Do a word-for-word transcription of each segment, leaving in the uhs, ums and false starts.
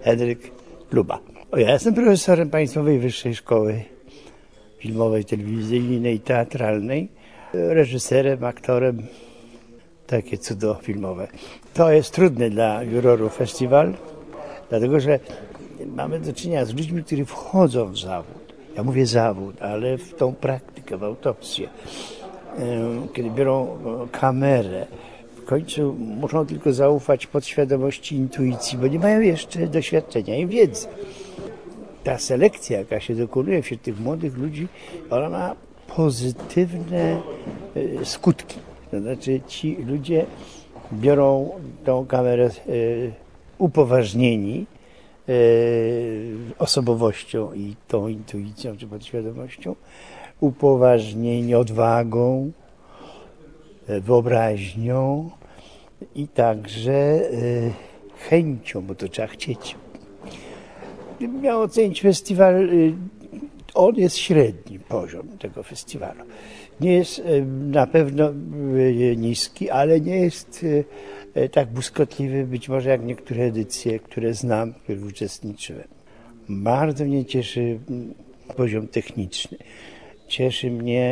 Henryk Luba. O, ja jestem profesorem Państwowej Wyższej Szkoły Filmowej, Telewizyjnej i Teatralnej. Reżyserem, aktorem. Takie cudo filmowe. To jest trudne dla jurorów festiwal, dlatego że mamy do czynienia z ludźmi, którzy wchodzą w zawód. Ja mówię zawód, ale w tą praktykę, w autopsję. Kiedy biorą kamerę, w końcu muszą tylko zaufać podświadomości, intuicji, bo nie mają jeszcze doświadczenia i wiedzy. Ta selekcja, jaka się dokonuje wśród tych młodych ludzi, ona ma pozytywne skutki. To znaczy ci ludzie biorą tą kamerę upoważnieni osobowością i tą intuicją czy podświadomością, upoważnieni odwagą, wyobraźnią i także chęcią, bo to trzeba chcieć. Gdybym miał ocenić festiwal, on jest średni poziom tego festiwalu. Nie jest na pewno niski, ale nie jest tak błyskotliwy być może jak niektóre edycje, które znam, w których uczestniczyłem. Bardzo mnie cieszy poziom techniczny. Cieszy mnie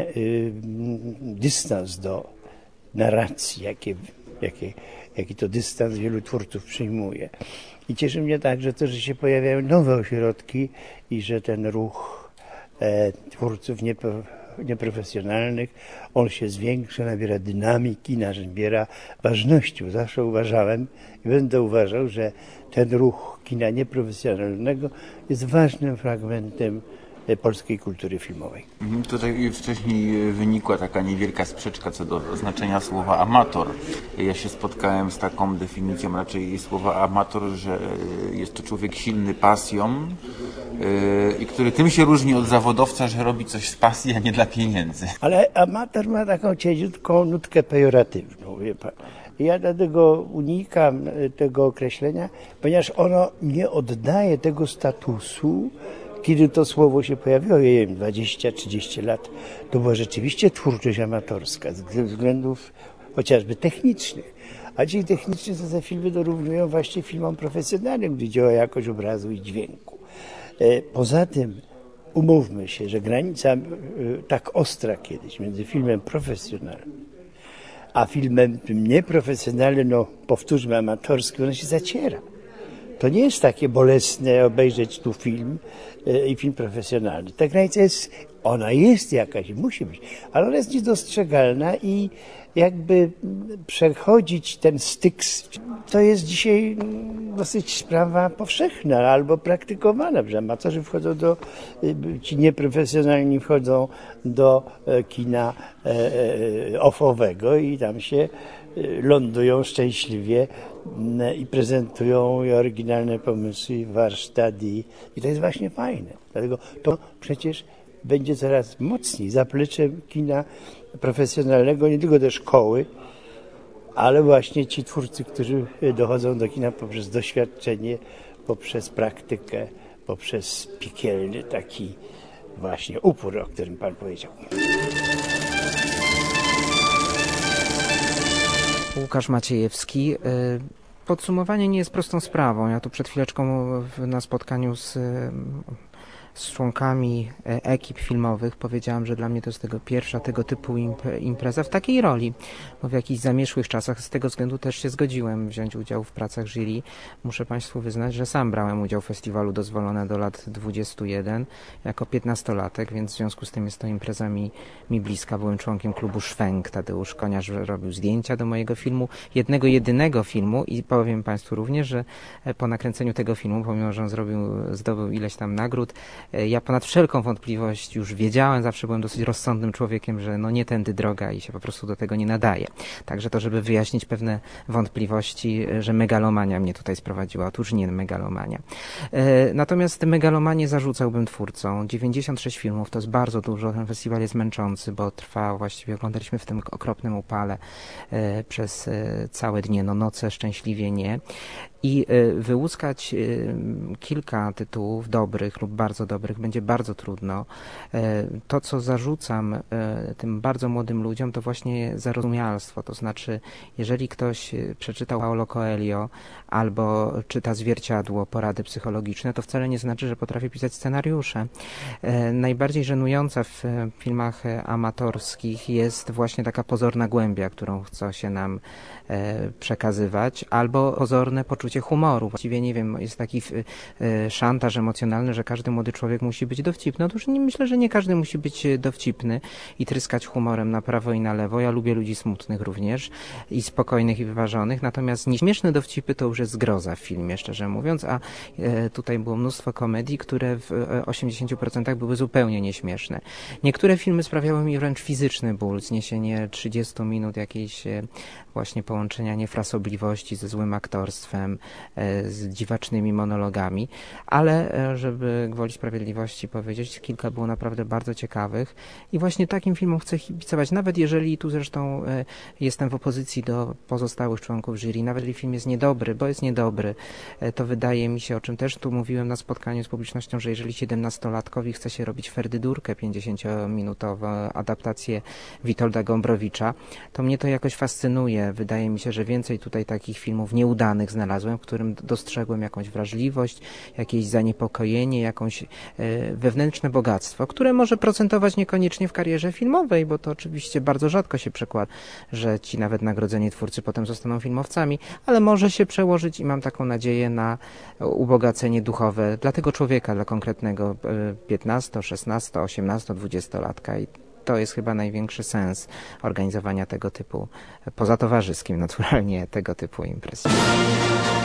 dystans do narracji, jakie, jakie, jaki to dystans wielu twórców przyjmuje. I cieszy mnie także to, że się pojawiają nowe ośrodki i że ten ruch e, twórców niepo, nieprofesjonalnych, on się zwiększa, nabiera dynamiki, nabiera ważności. Bo zawsze uważałem i będę uważał, że ten ruch kina nieprofesjonalnego jest ważnym fragmentem polskiej kultury filmowej. Tutaj wcześniej wynikła taka niewielka sprzeczka co do znaczenia słowa amator. Ja się spotkałem z taką definicją raczej słowa amator, że jest to człowiek silny pasją i który tym się różni od zawodowca, że robi coś z pasji, a nie dla pieniędzy. Ale amator ma taką cieniutką nutkę pejoratywną, wie pan. Ja dlatego unikam tego określenia, ponieważ ono nie oddaje tego statusu. Kiedy to słowo się pojawiło, ja wiem, dwadzieścia trzydzieści lat, to była rzeczywiście twórczość amatorska, ze względów chociażby technicznych. A ci techniczni to te filmy dorównują właśnie filmom profesjonalnym, gdzie działa jakość obrazu i dźwięku. Poza tym umówmy się, że granica tak ostra kiedyś między filmem profesjonalnym a filmem nieprofesjonalnym, no powtórzmy amatorskim, ona się zaciera. To nie jest takie bolesne obejrzeć tu film i film profesjonalny. Ta granica jest, ona jest jakaś, musi być, ale ona jest niedostrzegalna i jakby przechodzić ten styk, to jest dzisiaj dosyć sprawa powszechna albo praktykowana, że amatorzy wchodzą do, ci nieprofesjonalni wchodzą do kina offowego i tam się lądują szczęśliwie i prezentują i oryginalne pomysły, i warsztat i, i to jest właśnie fajne. Dlatego to przecież będzie coraz mocniej zapleczem kina profesjonalnego, nie tylko do szkoły, ale właśnie ci twórcy, którzy dochodzą do kina poprzez doświadczenie, poprzez praktykę, poprzez piekielny taki właśnie upór, o którym pan powiedział. Łukasz Maciejewski. Podsumowanie nie jest prostą sprawą. Ja tu przed chwileczką na spotkaniu z, z członkami ekip filmowych powiedziałam, że dla mnie to jest tego pierwsza tego typu impreza w takiej roli, bo w jakichś zamieszłych czasach z tego względu też się zgodziłem wziąć udział w pracach jury. Muszę Państwu wyznać, że sam brałem udział w festiwalu Dozwolone do lat dwudziestu jeden jako piętnastolatek, więc w związku z tym jest to impreza mi, mi bliska. Byłem członkiem klubu Szwęk. Tadeusz Koniarz robił zdjęcia do mojego filmu, jednego jedynego filmu i powiem Państwu również, że po nakręceniu tego filmu, pomimo że on zrobił, zdobył ileś tam nagród, ja ponad wszelką wątpliwość już wiedziałem, zawsze byłem dosyć rozsądnym człowiekiem, że no nie tędy droga i się po prostu do tego nie nadaje. Także to, żeby wyjaśnić pewne wątpliwości, że megalomania mnie tutaj sprowadziła. Otóż nie megalomania. Natomiast megalomanię zarzucałbym twórcom. dziewięćdziesiąt sześć filmów to jest bardzo dużo. Ten festiwal jest męczący, bo trwa, właściwie oglądaliśmy w tym okropnym upale przez całe dnie, no noce szczęśliwie nie. I wyłuskać kilka tytułów dobrych lub bardzo dobrych dobrych będzie bardzo trudno. To, co zarzucam tym bardzo młodym ludziom, to właśnie zarozumialstwo. To znaczy, jeżeli ktoś przeczytał Paulo Coelho albo czyta Zwierciadło, porady psychologiczne, to wcale nie znaczy, że potrafi pisać scenariusze. Najbardziej żenująca w filmach amatorskich jest właśnie taka pozorna głębia, którą chce się nam przekazywać, albo pozorne poczucie humoru. Właściwie nie wiem, jest taki szantaż emocjonalny, że każdy młody człowiek musi być dowcipny. Otóż nie, myślę, że nie każdy musi być dowcipny i tryskać humorem na prawo i na lewo. Ja lubię ludzi smutnych również i spokojnych i wyważonych, natomiast nieśmieszne dowcipy to już jest zgroza w filmie, szczerze mówiąc, a tutaj było mnóstwo komedii, które w osiemdziesięciu procentach były zupełnie nieśmieszne. Niektóre filmy sprawiały mi wręcz fizyczny ból, zniesienie trzydziestu minut jakiejś właśnie połączenia niefrasobliwości ze złym aktorstwem, z dziwacznymi monologami, ale żeby gwoli sprawiedliwości powiedzieć, kilka było naprawdę bardzo ciekawych i właśnie takim filmom chcę kibicować, nawet jeżeli tu zresztą jestem w opozycji do pozostałych członków jury, nawet jeżeli film jest niedobry, bo jest niedobry, to wydaje mi się, o czym też tu mówiłem na spotkaniu z publicznością, że jeżeli siedemnastolatkowi chce się robić Ferdydurkę pięćdziesięciominutową, adaptację Witolda Gombrowicza, to mnie to jakoś fascynuje. Wydaje mi się, że więcej tutaj takich filmów nieudanych znalazłem, w którym dostrzegłem jakąś wrażliwość, jakieś zaniepokojenie, jakąś wewnętrzne bogactwo, które może procentować niekoniecznie w karierze filmowej, bo to oczywiście bardzo rzadko się przekłada, że ci nawet nagrodzeni twórcy potem zostaną filmowcami, ale może się przełożyć i mam taką nadzieję na ubogacenie duchowe dla tego człowieka, dla konkretnego piętnasto, szesnasto, osiemnasto, dwudziestolatka i to jest chyba największy sens organizowania tego typu, poza towarzyskim naturalnie, tego typu imprez.